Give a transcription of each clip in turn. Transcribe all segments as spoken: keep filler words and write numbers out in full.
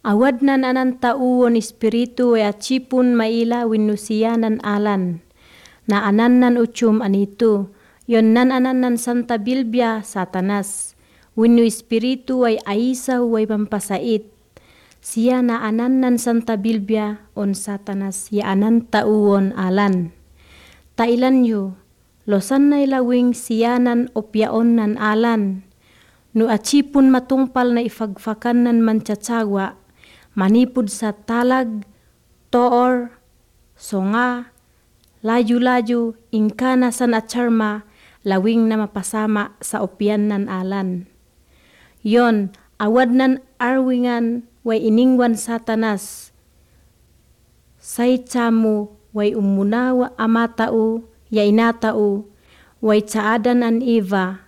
Awad nan anan tauon espiritu way achipun maila winusiyanan alan. Na anan nan uchum anito, yon nan anan nan Santa Bilbia Satanas. Winu espiritu way aisa way pampasait. Siya na anan nan Santa Bilbia on Satanas ya anan tauon alan. Tailan yu, losan na ilawing siyanan opyaon nan alan. No achipun matungpal na ifagfakan nan manchachawa, manipud sa talag, toor, songa, laju-laju, ingkana san acharma, lawing na mapasama sa opyan nan alan. Yon, awad nan arwingan, way iningwan Satanas. Say chamu, way umunawa amatao, ya inatao, way tsaadan an Eva.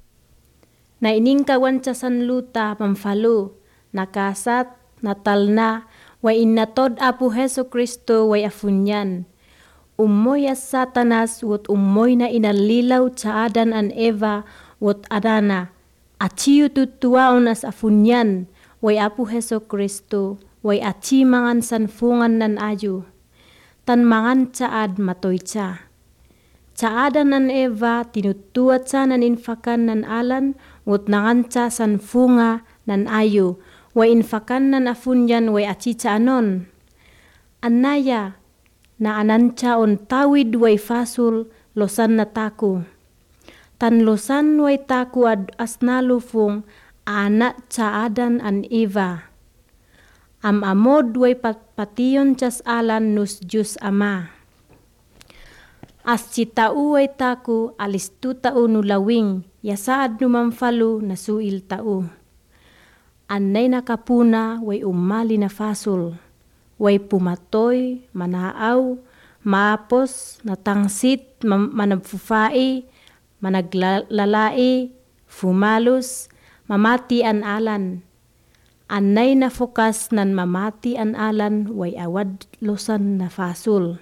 Na iningkawan sa sanluta pamfalo, nakasat, natalna, way inatod Apo Heso Kristo way afunyan. Umoy as Satanas, wot umoy na inalilaw tsaadan an Eva, wot adana. Achiyo tutuwaon as afunyan, way Apo Heso Kristo, way achi mangan sanfungan nan ayo. Tan mangan tsaad matoy tsa. Tsaadan nan Eva, tinutuat sa nan infakan nan alan, wot nangan tsa sanfunga nan ayo, way infakan nan afunyan way achi tsaanon. Anaya, na anancha on tawid way fasul, losan na taku. Tan losan way taku ad asnalufung, anak tsaadan an Eva. Am amod way pat pation chas alan nus Diyos Ama. As chitau way taku alistu tao nulawing, yasaad numamfalo nasuil tao. Annay nakapuna way umali na fasul, way pumatoy, manaaw, maapos, natangsit, managfufai, managlalai, fumalos, mamati an alan. Annay na fokas nan mamati an alan way awad losan na fasul.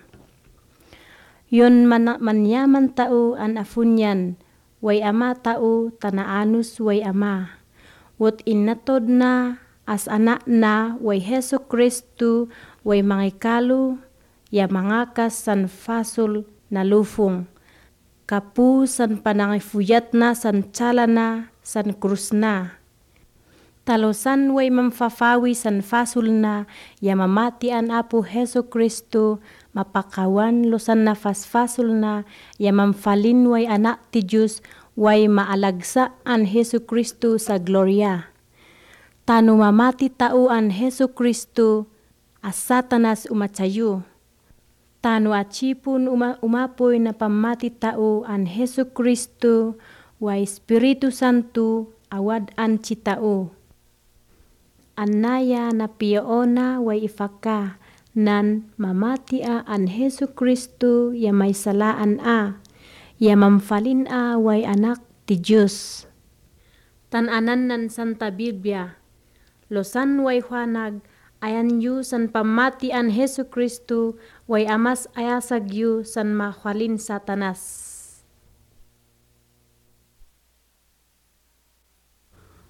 Yon man, manyaman tao an afunyan, way ama tao tanaanus way ama. Wot inatod na as anak na way Heso Kristo way mangikalu ya mangakas san fasul na lufong. Kapu san panangifuyat na san tsala na san krus na. Talosan way mamfafawi san fasul na ya mamati an Apo Heso Kristo, mapakawan losan na fasfasul na ya mamfalin way anak ti Diyos way maalagsa an Heso Kristo sa gloria. Tano mamati tao an Heso Kristo, as Satanas umatsayo. Tano achipun uma, umapoy na pamati tao an Heso Kristo, way Espiritu Santo awad an chitao. Anaya na piyoona way ifaka, nan mamati a an Heso Kristo ya may salaan a, ya mamfalin a way anak ti Diyos. Tananan nan Santa Biblia, losan way huanag, ayan yu san pamati an Heso Kristo, way amas ayasag yu san mahwalin Satanas.